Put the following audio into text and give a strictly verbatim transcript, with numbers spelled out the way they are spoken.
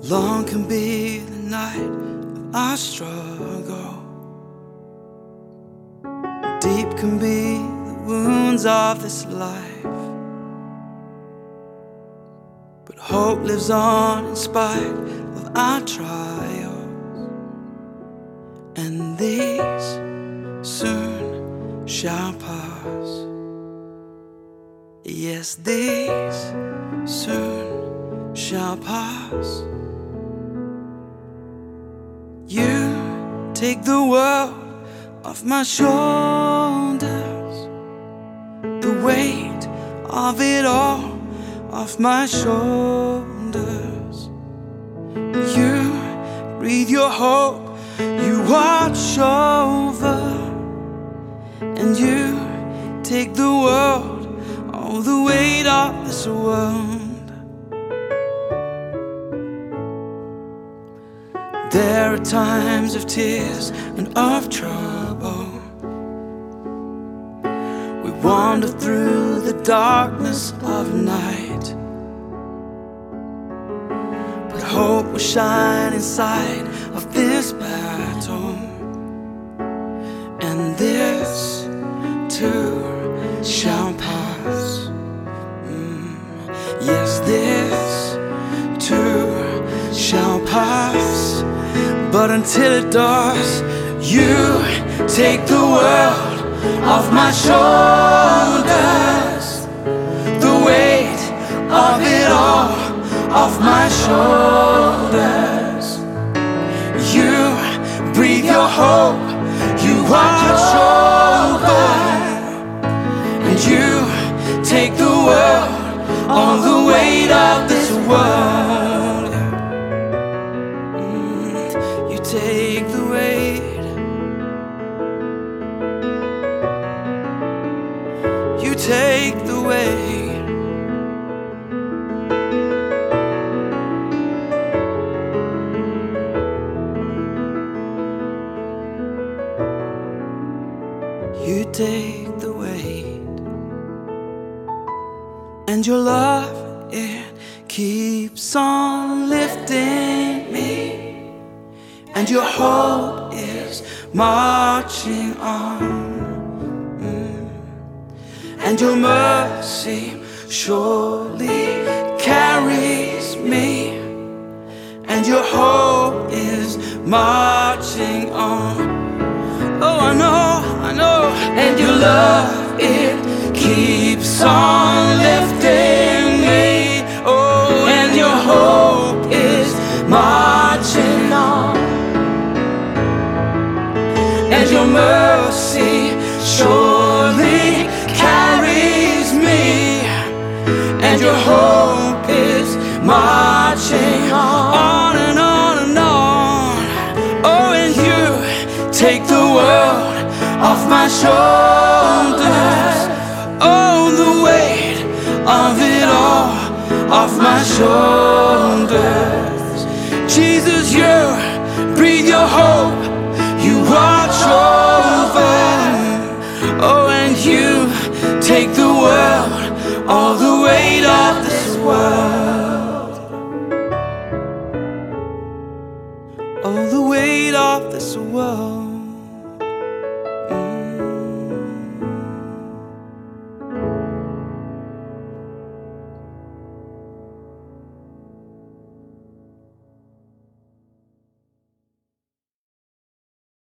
Long can be the night of our struggle. Deep can be the wounds of this life. But hope lives on in spite of our trials, and these soon shall pass. Yes, these soon shall pass. You take the world off my shoulders, the weight of it all off my shoulders. You breathe your hope, you watch over, and you take the world, all the weight of this world. There are times of tears and of trouble. We wander through the darkness of night, but hope will shine inside of this battle, and this too shall pass. Mm. Yes, this too shall pass. But until it does, you take the world off my shoulders, the weight of it all off my shoulders. You breathe your hope, you watch over, and you take the world, all the weight of this world. Take the weight, you take the weight. You take the weight, and your love, it keeps on lifting me. And your hope is marching on, mm. And your mercy surely carries me. And your hope is marching on. Oh, I know, I know. And your love, it keeps on lifting me. Oh, and your hope is marching on. And your mercy surely carries me. And your hope is marching on and on and on. Oh, and you take the world off my shoulders. Oh, the weight of it all off my shoulders. Jesus, you breathe your hope, you watch over, oh, and you take the world, all the weight of this world, all the weight of this world.